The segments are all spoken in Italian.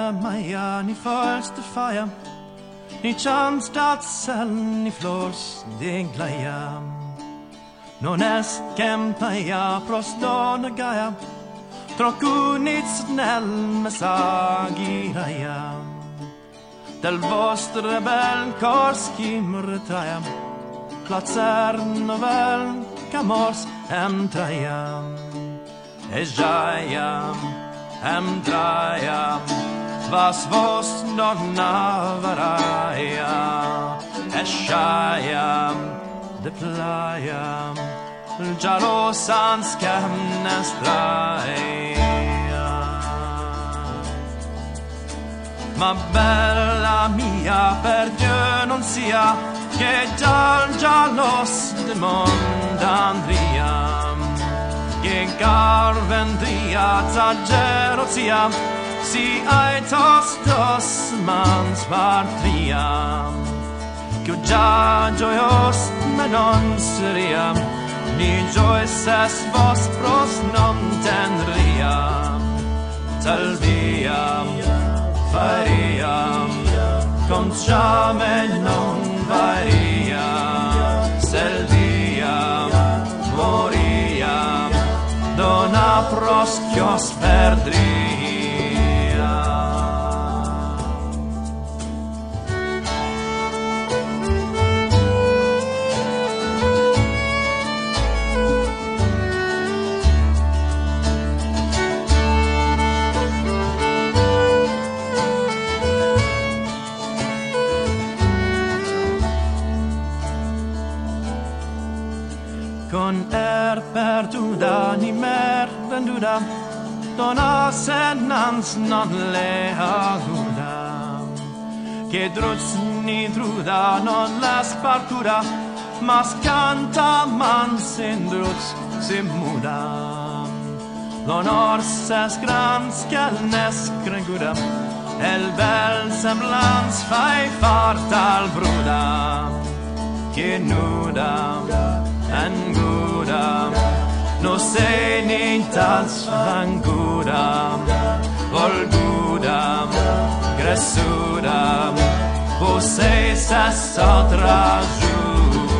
Maja, ni første feja, ni Tjamstadsseln, ni Flårs, det gleia. Nå næst kempeja, prostående gaia, tråkkunit snäll med sagireia. Del vostre bel korskimre traja, platsern og vel, kamors traja. Ejaja, traja, vas vos donna varaja. Eshaja, de playa, Giarosans straia. Ma bella mia, per Dio non sia che già los de mondandria, che garvendria zaggero sia, si ai tostos mans partria, che già gioios me non seria, ni gioises vos pros non tendria, talvia faria, con ciame non varia, selvia moria, dona proschios perdria. Con perduda ni mer venduda, dona senans non le aguda, che druz ni druda non la sparcuda, mas canta man sin druz si muda. L'onor ses grans che nes crenguda, el bel semblans fai fart al bruda, che nuda en guda, no se nintals vanguda, volguda, gressuda, vos eis sotra juda.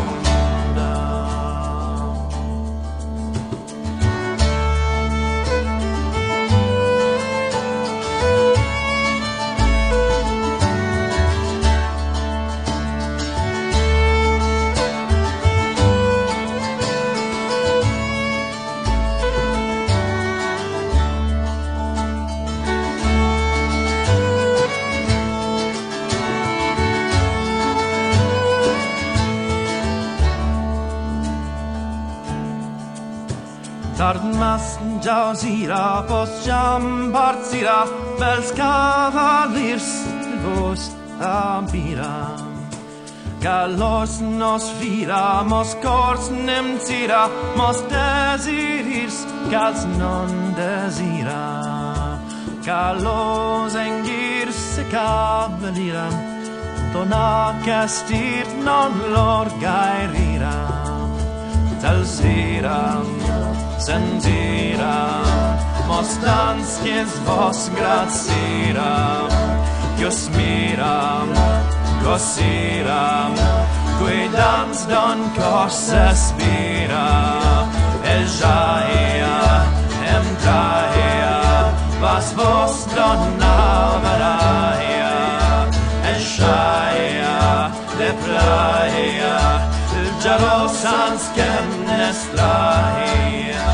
Tardmas jausira, pos jam partsira, vels cavaliers vos ambira. Gallos nos vira, mos cors nemtira, mos desiris, cals non desira. Gallos engirs cavalira, dona castir non lor gairira. Talsira, sentira, mostanskies vos grazira, Ius mira, cosira, guidans don cos aspira, Eljaia, emtraia, vas vos donna varaia, Eljaia, de playa, Giarosans nestraia.